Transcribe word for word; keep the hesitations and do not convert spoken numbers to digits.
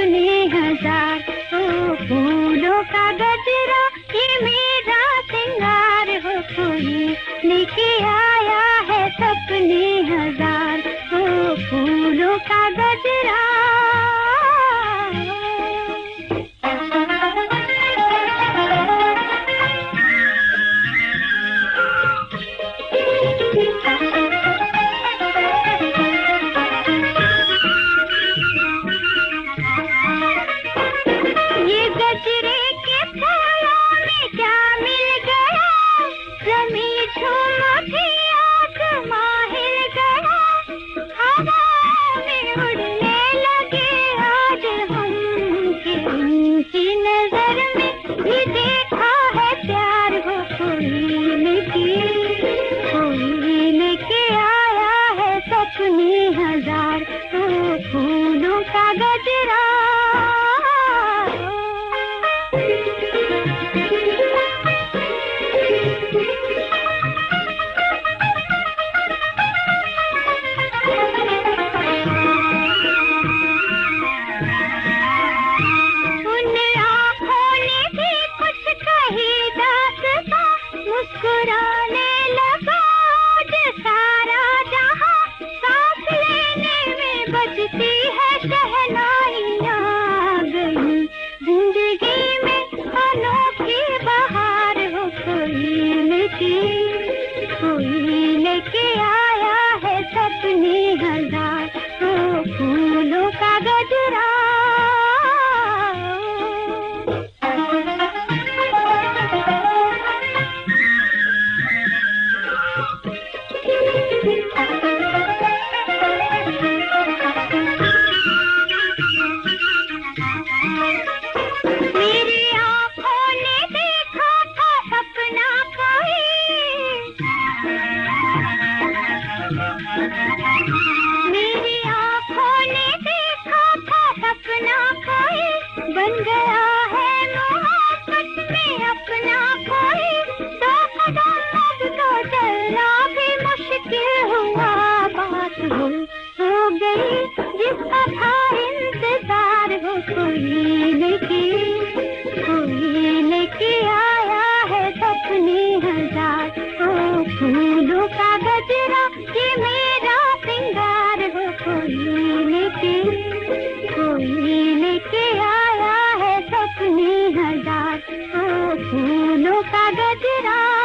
सपने हजार। ओ फूलों का गजरा ये मेरा सिंगार हो, कोई लेके आया है सपने हजार। ओ फूलों का गजरा। ये गजरे के फूलों में क्या मिल गया, ज़मीं झूम उठी आसमां हिल गया, हवा में उड़ने लगे आज हम, कि उनकी नजर में भी देखा है प्यार हो, कोई लेके कोई लेके आया है सपने हजार। ओ फूलों का गजरा। मुस्कुराने लगा जो सारा जहां, सांस लेने में बजती है शहनाइयां, गई जिंदगी में अनोखी बहार हो, कोई लेके कोई लेके आया है सपने हजार। ओ फूलों का गजरा। मेरी आँखों ने देखा था सपना कोई, मेरी आँखों ने देखा था सपना कोई, बन गया है मोहब्बत में अपना कोई, दो कदम अब तो चलना भी मुश्किल हुआ, बात हो हो गई जिसका था इंतजार हो, कोई लेके कोई लेके आया है सपने हजार। ओ फूलों का गजरा ये मेरा सिंगार हो, कोई लेके कोई लेके आया है सपने हजार। ओ फूलों का गजरा।